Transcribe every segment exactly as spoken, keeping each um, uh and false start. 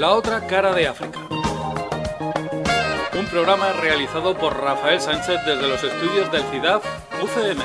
La otra cara de África. Un programa realizado por Rafael Sánchez desde los estudios del C I D A F U C M.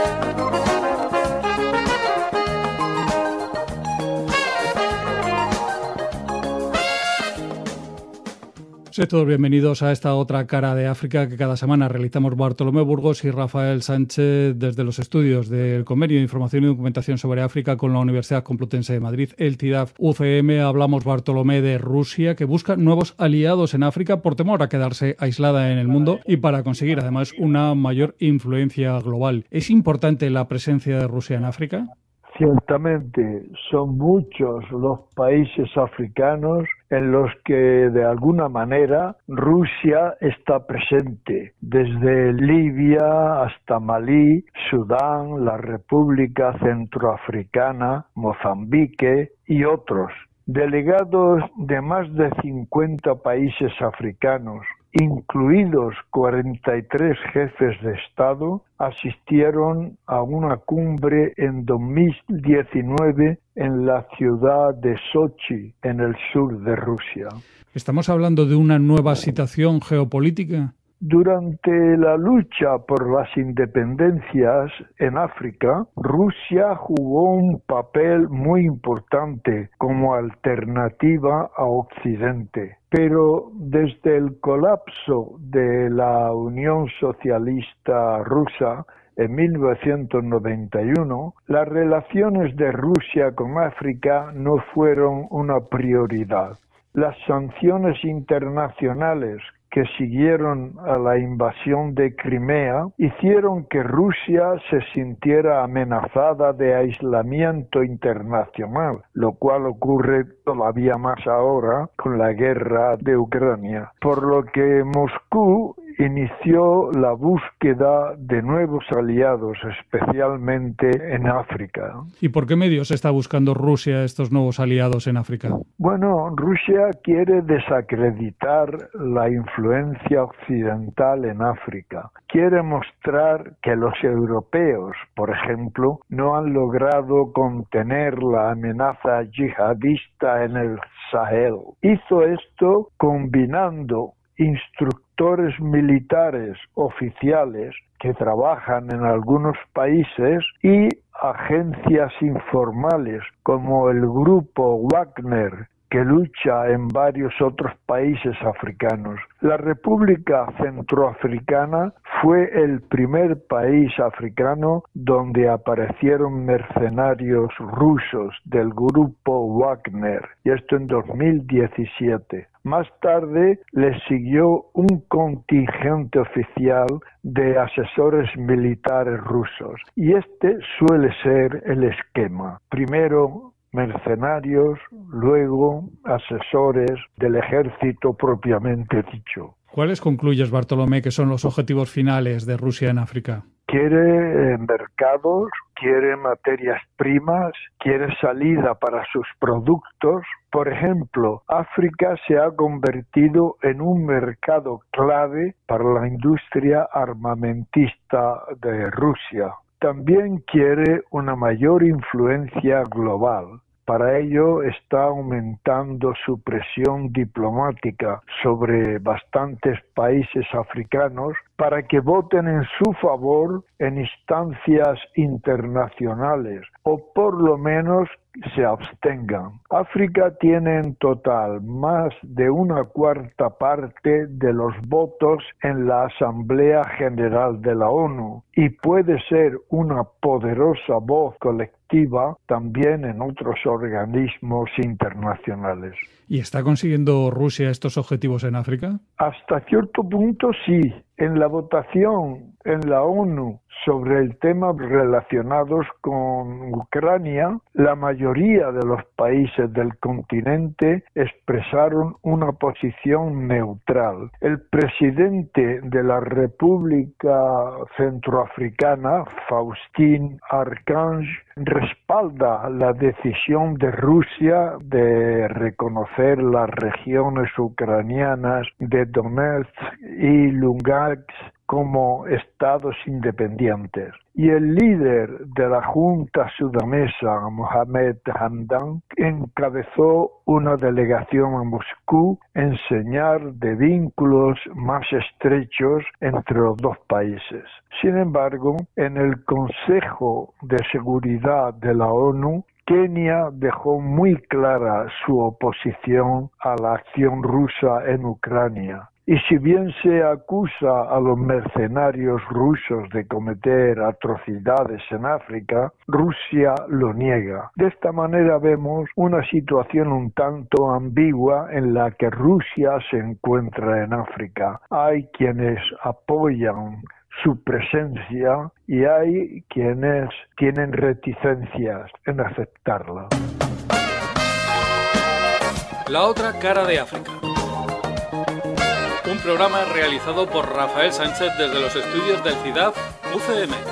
Sed todos bienvenidos a esta otra cara de África que cada semana realizamos Bartolomé Burgos y Rafael Sánchez desde los estudios del Convenio de Información y Documentación sobre África con la Universidad Complutense de Madrid, el C I D A F U C M. Hablamos, Bartolomé, de Rusia, que busca nuevos aliados en África por temor a quedarse aislada en el mundo y para conseguir además una mayor influencia global. ¿Es importante la presencia de Rusia en África? Ciertamente, son muchos los países africanos en los que de alguna manera Rusia está presente, desde Libia hasta Malí, Sudán, la República Centroafricana, Mozambique y otros. Delegados de más de cincuenta países africanos, incluidos cuarenta y tres jefes de Estado, asistieron a una cumbre en dos mil diecinueve en la ciudad de Sochi, en el sur de Rusia. ¿Estamos hablando de una nueva situación geopolítica? Durante la lucha por las independencias en África, Rusia jugó un papel muy importante como alternativa a Occidente. Pero desde el colapso de la Unión Socialista Rusa en mil novecientos noventa y uno, las relaciones de Rusia con África no fueron una prioridad. Las sanciones internacionales que siguieron a la invasión de Crimea hicieron que Rusia se sintiera amenazada de aislamiento internacional, lo cual ocurre todavía más ahora con la guerra de Ucrania, por lo que Moscú inició la búsqueda de nuevos aliados, especialmente en África. ¿Y por qué medios está buscando Rusia estos nuevos aliados en África? Bueno, Rusia quiere desacreditar la influencia occidental en África. Quiere mostrar que los europeos, por ejemplo, no han logrado contener la amenaza yihadista en el Sahel. Hizo esto combinando instructores militares oficiales que trabajan en algunos países y agencias informales como el grupo Wagner, que lucha en varios otros países africanos. La República Centroafricana fue el primer país africano donde aparecieron mercenarios rusos del grupo Wagner, y esto en dos mil diecisiete. Más tarde le siguió un contingente oficial de asesores militares rusos, y este suele ser el esquema. Primero mercenarios, luego asesores del ejército propiamente dicho. ¿Cuáles concluyes, Bartolomé, que son los objetivos finales de Rusia en África? Quiere eh, mercados, quiere materias primas, quiere salida para sus productos. Por ejemplo, África se ha convertido en un mercado clave para la industria armamentista de Rusia. También quiere una mayor influencia global. Para ello está aumentando su presión diplomática sobre bastantes países africanos para que voten en su favor en instancias internacionales o por lo menos se abstengan. África tiene en total más de una cuarta parte de los votos en la Asamblea General de la ONU y puede ser una poderosa voz colectiva también en otros organismos internacionales. ¿Y está consiguiendo Rusia estos objetivos en África? Hasta cierto punto sí. En la votación en la ONU sobre el tema relacionados con Ucrania, la mayoría de los países del continente expresaron una posición neutral. El presidente de la República Centroafricana, Faustin Archange, respalda la decisión de Rusia de reconocer las regiones ucranianas de Donetsk y Lugansk como estados independientes. Y el líder de la Junta sudanesa, Mohamed Hamdan, encabezó una delegación a Moscú en señal de vínculos más estrechos entre los dos países. Sin embargo, en el Consejo de Seguridad de la ONU, Kenia dejó muy clara su oposición a la acción rusa en Ucrania. Y si bien se acusa a los mercenarios rusos de cometer atrocidades en África, Rusia lo niega. De esta manera vemos una situación un tanto ambigua en la que Rusia se encuentra en África. Hay quienes apoyan su presencia y hay quienes tienen reticencias en aceptarla. La otra cara de África. Un programa realizado por Rafael Sánchez desde los estudios del C I D A F U C M.